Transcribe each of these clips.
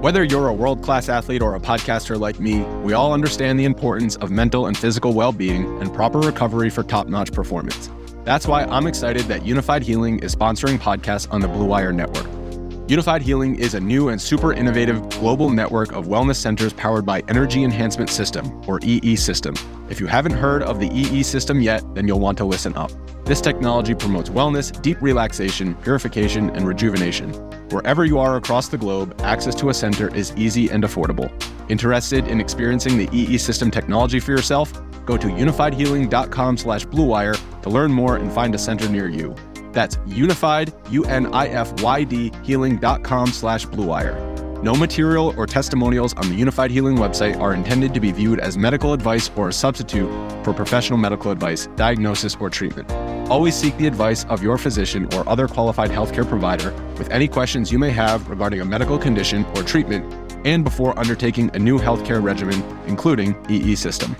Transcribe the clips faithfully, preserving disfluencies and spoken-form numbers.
Whether you're a world-class athlete or a podcaster like me, we all understand the importance of mental and physical well-being and proper recovery for top-notch performance. That's why I'm excited that Unified Healing is sponsoring podcasts on the Blue Wire Network. Unified Healing is a new and super innovative global network of wellness centers powered by Energy Enhancement System, or E E System. If you haven't heard of the E E System yet, then you'll want to listen up. This technology promotes wellness, deep relaxation, purification, and rejuvenation. Wherever you are across the globe, access to a center is easy and affordable. Interested in experiencing the E E System technology for yourself? Go to unified healing dot com slash blue wire to learn more and find a center near you. That's unified, U N I F Y D, healing dot com slash blue wire. No material or testimonials on the Unified Healing website are intended to be viewed as medical advice or a substitute for professional medical advice, diagnosis, or treatment. Always seek the advice of your physician or other qualified healthcare provider with any questions you may have regarding a medical condition or treatment and before undertaking a new healthcare regimen, including E E System.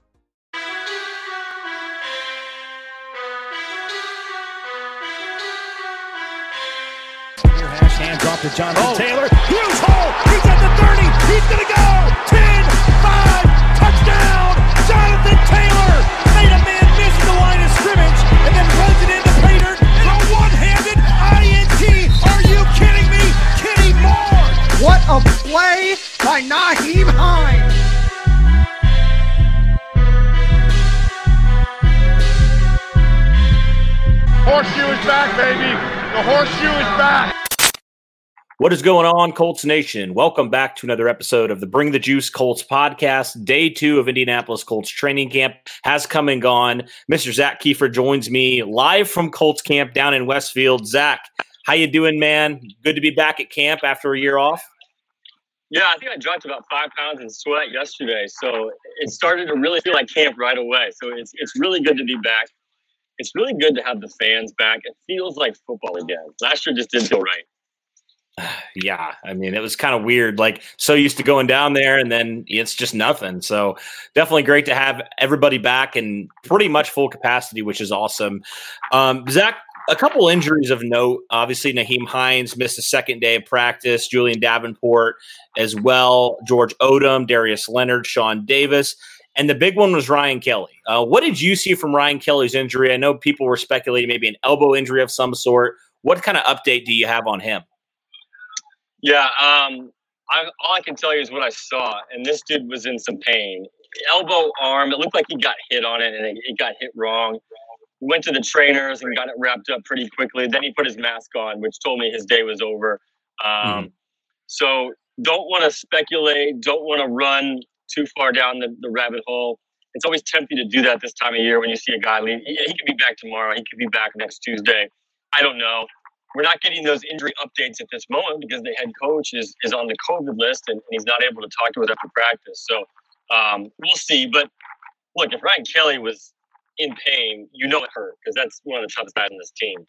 Hands off to Jonathan oh. Taylor. Huge hole. He's at the thirty. He's going to go. ten, five, touchdown. Jonathan Taylor made a man miss the line of scrimmage and then runs it into Pater for a one-handed I N T. Are you kidding me? Kenny Moore. What a play by Nyheim Hines. Horseshoe is back, baby. The horseshoe is back. What is going on, Colts Nation? Welcome back to another episode of the Bring the Juice Colts podcast. Day two of Indianapolis Colts training camp has come and gone. Mister Zach Kiefer joins me live from Colts camp down in Westfield. Zach, how you doing, man? Good to be back at camp after a year off? Yeah, I think I dropped about five pounds in sweat yesterday, so it started to really feel like camp right away. So it's it's really good to be back. It's really good to have the fans back. It feels like football again. Last year just didn't feel right. Yeah, I mean, it was kind of weird, like so used to going down there and then it's just nothing. So definitely great to have everybody back and pretty much full capacity, which is awesome. Um, Zach, a couple injuries of note. Obviously, Nyheim Hines missed the second day of practice, Julian Davenport as well, George Odom, Darius Leonard, Sean Davis. And the big one was Ryan Kelly. Uh, what did you see from Ryan Kelly's injury? I know people were speculating maybe an elbow injury of some sort. What kind of update do you have on him? Yeah, um, I, all I can tell you is what I saw, and this dude was in some pain. Elbow, arm, it looked like he got hit on it, and it, it got hit wrong. He went to the trainers and got it wrapped up pretty quickly. Then he put his mask on, which told me his day was over. Um, mm-hmm. So don't want to speculate, don't want to run too far down the, the rabbit hole. It's always tempting to do that this time of year when you see a guy leave. He, he could be back tomorrow. He could be back next Tuesday. I don't know. We're not getting those injury updates at this moment because the head coach is, is on the COVID list and, and he's not able to talk to us after practice. So um, we'll see. But look, if Ryan Kelly was in pain, you know it hurt because that's one of the toughest guys on this team.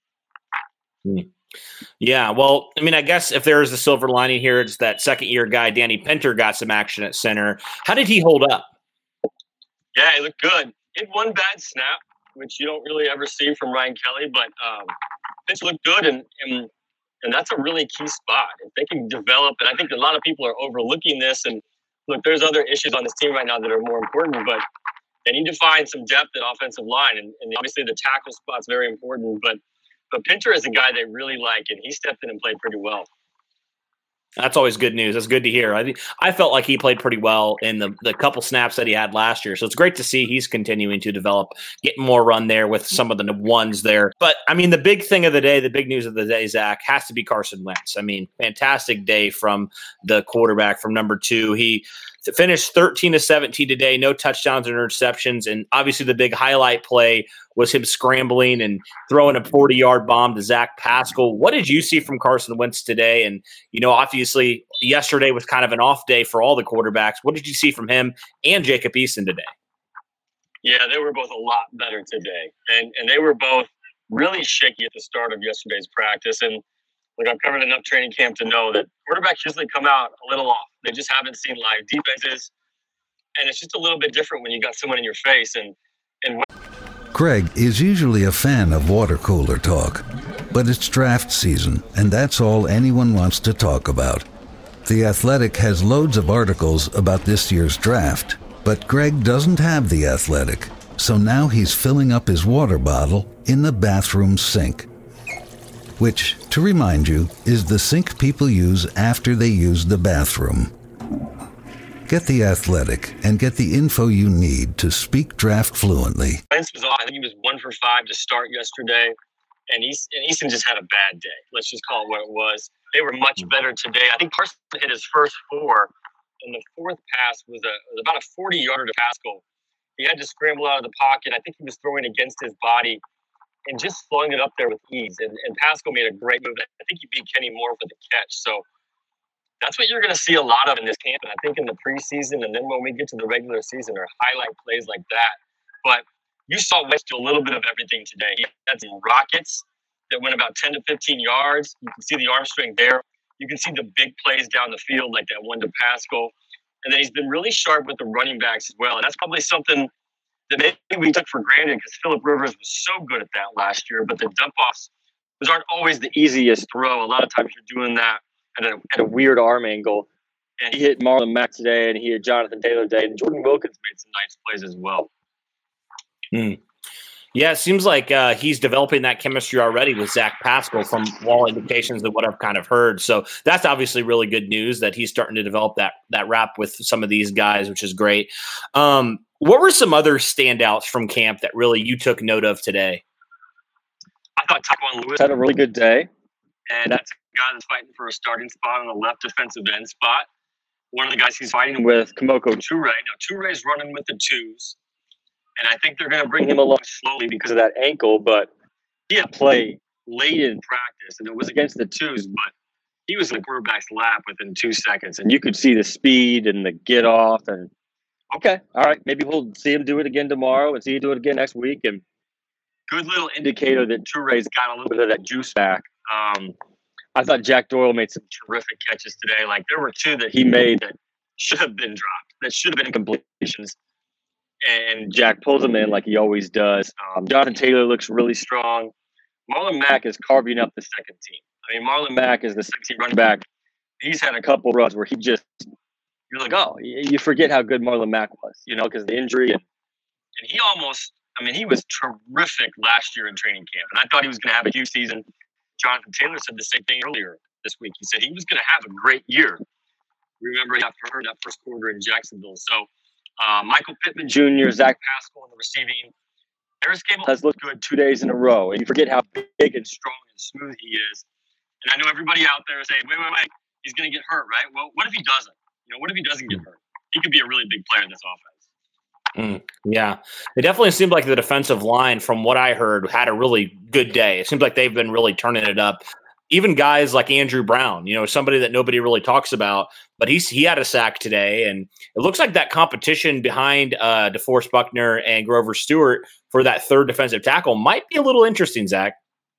Yeah, well, I mean, I guess if there is a silver lining here, it's that second-year guy, Danny Pinter, got some action at center. How did he hold up? Yeah, he looked good. He had one bad snap, which you don't really ever see from Ryan Kelly, but um, Pinter looked good, and, and and that's a really key spot. If they can develop, and I think a lot of people are overlooking this, and look, there's other issues on this team right now that are more important, but they need to find some depth at offensive line, and, and obviously the tackle spot's very important, but But Pinter is a guy they really like, and he stepped in and played pretty well. That's always good news. That's good to hear. I think I felt like he played pretty well in the, the couple snaps that he had last year. So it's great to see he's continuing to develop, getting more run there with some of the ones there. But, I mean, the big thing of the day, the big news of the day, Zach, has to be Carson Wentz. I mean, fantastic day from the quarterback from number two. He finished thirteen to seventeen today, no touchdowns or interceptions. And obviously the big highlight play was him scrambling and throwing a forty-yard bomb to Zach Pascal. What did you see from Carson Wentz today? And, you know, obviously yesterday was kind of an off day for all the quarterbacks. What did you see from him and Jacob Eason today? Yeah, they were both a lot better today. And and they were both really shaky at the start of yesterday's practice. And like I've covered enough training camp to know that quarterbacks usually come out a little off. They just haven't seen live defenses. And it's just a little bit different when you got someone in your face. And, and Craig is usually a fan of water cooler talk, but it's draft season, and that's all anyone wants to talk about. The Athletic has loads of articles about this year's draft, but Greg doesn't have The Athletic, so now he's filling up his water bottle in the bathroom sink. Which, to remind you, is the sink people use after they use the bathroom. Get The Athletic and get the info you need to speak draft fluently. Wentz was off. I think he was one for five to start yesterday, and Easton, and Easton just had a bad day. Let's just call it what it was. They were much better today. I think Parsons hit his first four, and the fourth pass was, a, was about a forty-yarder to Pascal. He had to scramble out of the pocket. I think he was throwing against his body and just throwing it up there with ease. And, and Pascal made a great move. I think he beat Kenny Moore for the catch. So that's what you're going to see a lot of in this camp. And I think in the preseason and then when we get to the regular season are highlight plays like that. But you saw Wentz do a little bit of everything today. He had some rockets that went about ten to fifteen yards. You can see the arm strength there. You can see the big plays down the field like that one to Pascal. And then he's been really sharp with the running backs as well. And that's probably something that maybe we took for granted because Phillip Rivers was so good at that last year. But the dump-offs, those aren't always the easiest throw. A lot of times you're doing that at a, at a weird arm angle. And he hit Marlon Mack today, and he hit Jonathan Taylor today. And Jordan Wilkins made some nice plays as well. Hmm. Yeah, it seems like uh, he's developing that chemistry already with Zach Pascal from all indications of what I've kind of heard. So that's obviously really good news that he's starting to develop that that rap with some of these guys, which is great. Um, what were some other standouts from camp that really you took note of today? I thought Tyquan Lewis had a really good day, and that's a guy that's fighting for a starting spot on the left defensive end spot. One of the guys he's fighting with, Kemoko Turay. Now, Turay's running with the twos. And I think they're going to bring him along slowly because of that ankle. But he had play late in practice, and it was against the twos. But he was in the quarterback's lap within two seconds. And you could see the speed and the get off. And, okay, all right, maybe we'll see him do it again tomorrow and see him do it again next week. And good little indicator that Turay's got a little bit of that juice back. Um, I thought Jack Doyle made some terrific catches today. Like, there were two that he made that should have been dropped, that should have been incompletions. And Jack pulls him in like he always does. Um, Jonathan Taylor looks really strong. Marlon Mack is carving up the second team. I mean, Marlon Mack is the second team running back. He's had a couple runs where he just, you're like, oh, you forget how good Marlon Mack was, you know, because of the injury. And, and he almost, I mean, he was terrific last year in training camp. And I thought he was going to have a huge season. Jonathan Taylor said the same thing earlier this week. He said he was going to have a great year. Remember, he got hurt that first quarter in Jacksonville. So, Uh, Michael Pittman Junior, Zach Pascal in the receiving. Harris Cable has looked good two days in a row. And you forget how big and strong and smooth he is. And I know everybody out there is saying, wait, wait, wait, he's going to get hurt, right? Well, what if he doesn't? You know, what if he doesn't get hurt? He could be a really big player in this offense. Mm, yeah. It definitely seemed like the defensive line, from what I heard, had a really good day. It seems like they've been really turning it up. Even guys like Andrew Brown, you know, somebody that nobody really talks about, but he's he had a sack today, and it looks like that competition behind uh, DeForest Buckner and Grover Stewart for that third defensive tackle might be a little interesting, Zach.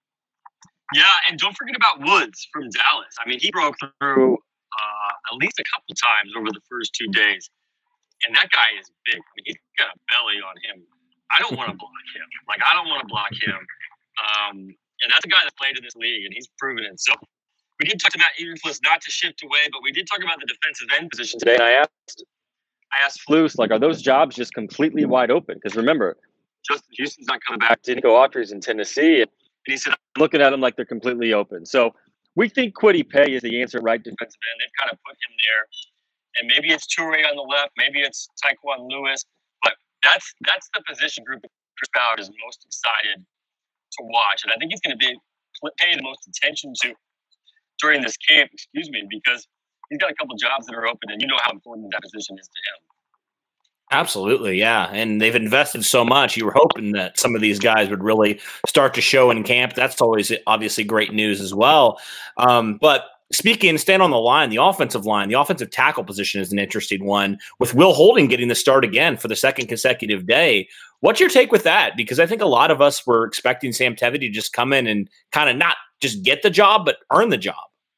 Yeah, and don't forget about Woods from Dallas. I mean, he broke through uh, at least a couple times over the first two days, and that guy is big. I mean, he's got a belly on him. I don't want to block him. Like, I don't want to block him. Um, And that's a guy that played in this league, and he's proven it. So we did talk to Matt Eberflus not to shift away, but we did talk about the defensive end position today. And I asked, I asked Flus, like, are those jobs just completely wide open? Because remember, Justin Houston's not coming back. Denico Autry's in Tennessee, and he said, I'm looking at them like they're completely open. So we think Kwity Paye is the answer at right defensive end. They've kind of put him there, and maybe it's Turay on the left, maybe it's Tyquan Lewis, but that's that's the position group that Chris Ballard is most excited to watch, and I think he's going to be pay the most attention to during this camp, excuse me, because he's got a couple jobs that are open, and you know how important that position is to him. Absolutely, yeah, and they've invested so much. You were hoping that some of these guys would really start to show in camp. That's always obviously great news as well. Um, but speaking, stand on the line, the offensive line, the offensive tackle position is an interesting one, with Will Holding getting the start again for the second consecutive day. What's your take with that? Because I think a lot of us were expecting Sam Tevi to just come in and kind of not just get the job, but earn the job.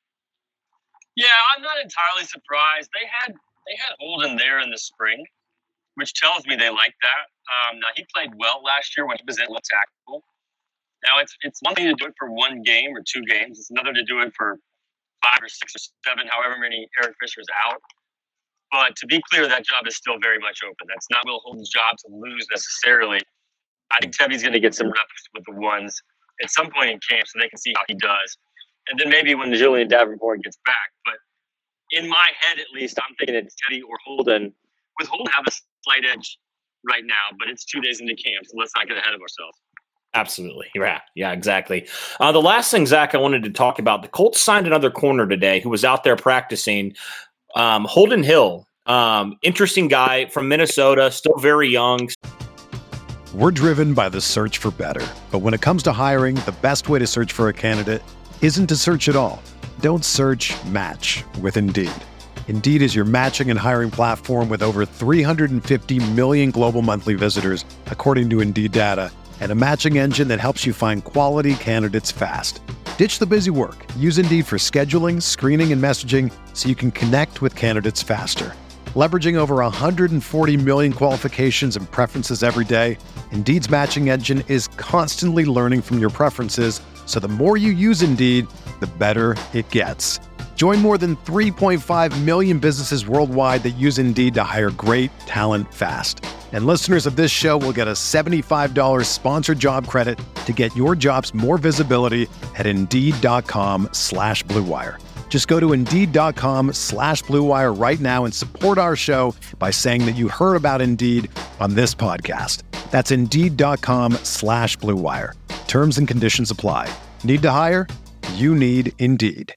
Yeah, I'm not entirely surprised. They had they had Holden there in the spring, which tells me they like that. Um, now, he played well last year when he was at left tackle. Now, it's it's one thing to do it for one game or two games. It's another to do it for five or six or seven, however many Eric Fisher's out. But to be clear, that job is still very much open. That's not Will Holden's job to lose necessarily. I think Tevy's going to get some reps with the ones at some point in camp so they can see how he does. And then maybe when Julian Davenport gets back. But in my head, at least, I'm thinking it's Teddy or Holden. With Holden have a slight edge right now, but it's two days into camp, so let's not get ahead of ourselves. Absolutely. Yeah, yeah, exactly. Uh, the last thing, Zach, I wanted to talk about, the Colts signed another corner today who was out there practicing. Um, Holden Hill, um, interesting guy from Minnesota, still very young. We're driven by the search for better. But when it comes to hiring, the best way to search for a candidate isn't to search at all. Don't search, match with Indeed. Indeed is your matching and hiring platform with over three hundred fifty million global monthly visitors, according to Indeed data, and a matching engine that helps you find quality candidates fast. Ditch the busy work. Use Indeed for scheduling, screening, and messaging so you can connect with candidates faster. Leveraging over one hundred forty million qualifications and preferences every day, Indeed's matching engine is constantly learning from your preferences, so the more you use Indeed, the better it gets. Join more than three point five million businesses worldwide that use Indeed to hire great talent fast. And listeners of this show will get a seventy-five dollars sponsored job credit to get your jobs more visibility at Indeed.com slash Blue Wire. Just go to Indeed.com slash Blue Wire right now and support our show by saying that you heard about Indeed on this podcast. That's Indeed.com slash Blue Wire. Terms and conditions apply. Need to hire? You need Indeed.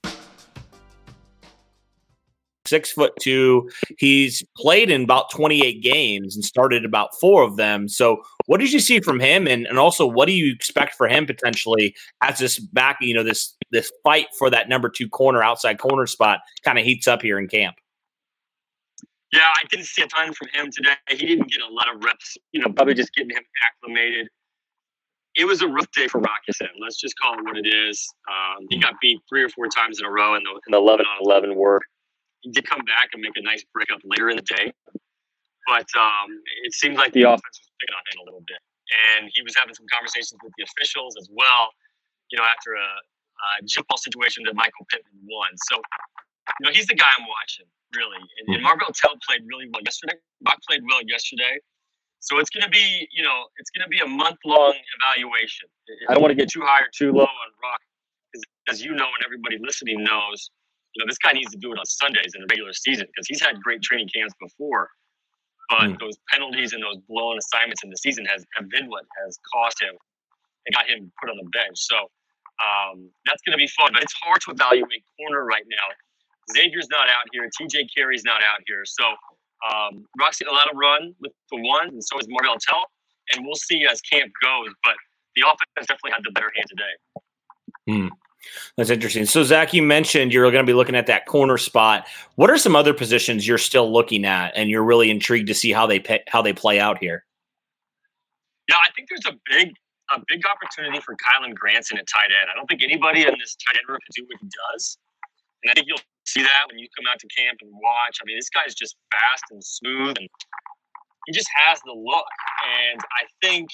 Six foot two. He's played in about twenty-eight games and started about four of them. So what did you see from him? And, and also, what do you expect for him potentially as this back, you know, this, this fight for that number two corner, outside corner spot kind of heats up here in camp? Yeah, I didn't see a ton from him today. He didn't get a lot of reps, you know, probably just getting him acclimated. It was a rough day for Rockison. Let's just call it what it is. Um, he got beat three or four times in a row in the, in the eleven on eleven work. He did come back and make a nice breakup later in the day. But um, it seemed like the offense was picking on him a little bit. And he was having some conversations with the officials as well, you know, after a, a jump ball situation that Michael Pittman won. So, you know, he's the guy I'm watching, really. And, and Marvell Tell played really well yesterday. Rock played well yesterday. So it's going to be, you know, it's going to be a month-long evaluation. I don't want to get too high or too low on Rock. Because as you know and everybody listening knows, you know, this guy needs to do it on Sundays in the regular season because he's had great training camps before. But mm. those penalties and those blown assignments in the season has have been what has cost him and got him put on the bench. So um, that's going to be fun. But it's hard to evaluate corner right now. Xavier's not out here. T J Carey's not out here. So um, Rock's getting a lot of run with the one, and so is Marvell Tell. And we'll see as camp goes. But the offense definitely had the better hand today. Hmm. That's interesting. So, Zach, you mentioned you're going to be looking at that corner spot. What are some other positions you're still looking at, and you're really intrigued to see how they pay, how they play out here? Yeah, I think there's a big a big opportunity for Kylan Granson at tight end. I don't think anybody in this tight end room can do what he does, and I think you'll see that when you come out to camp and watch. I mean, this guy's just fast and smooth, and he just has the look. And I think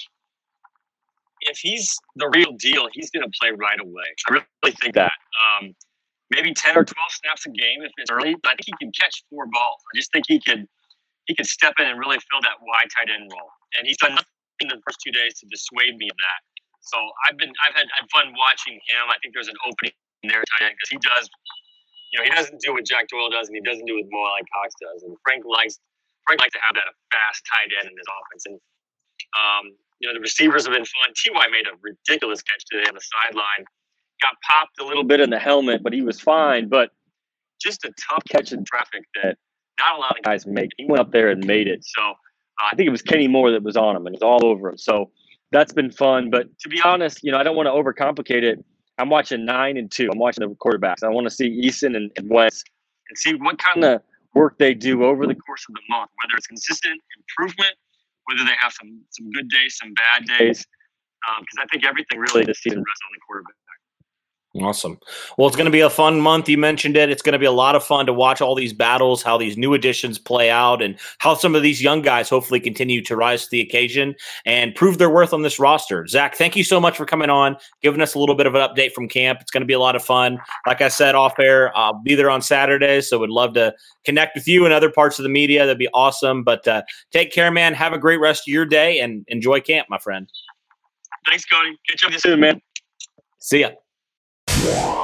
if he's the real deal, he's going to play right away. I really think that. Um, maybe ten or twelve snaps a game if it's early, but I think he can catch four balls. I just think he could he could step in and really fill that wide tight end role. And he's done nothing in the first two days to dissuade me of that. So I've been I've had I've fun watching him. I think there's an opening there tight end because he does, you know, he doesn't do what Jack Doyle does and he doesn't do what Mo like Cox does. And Frank likes Frank likes to have that fast tight end in his offense. And um, you know, the receivers have been fun. T Y made a ridiculous catch today on the sideline. Got popped a little bit in the helmet, but he was fine. But just a tough catch in traffic that not a lot of guys make. He went up there and made it. So uh, I think it was Kenny Moore that was on him, and it was all over him. So that's been fun. But to be honest, you know, I don't want to overcomplicate it. I'm watching nine and two. I'm watching the quarterbacks. I want to see Eason and, and Wentz and see what kind of work they do over the course of the month, whether it's consistent improvement, whether they have some some good days, some bad days, because um, I think everything really this season rests on the quarterback. Awesome. Well, it's going to be a fun month. You mentioned it. It's going to be a lot of fun to watch all these battles, how these new additions play out, and how some of these young guys hopefully continue to rise to the occasion and prove their worth on this roster. Zach, thank you so much for coming on, giving us a little bit of an update from camp. It's going to be a lot of fun. Like I said off air, I'll be there on Saturday, so would love to connect with you and other parts of the media. That'd be awesome. But uh, take care, man. Have a great rest of your day and enjoy camp, my friend. Thanks, Cody. Catch up with you soon, man. See ya.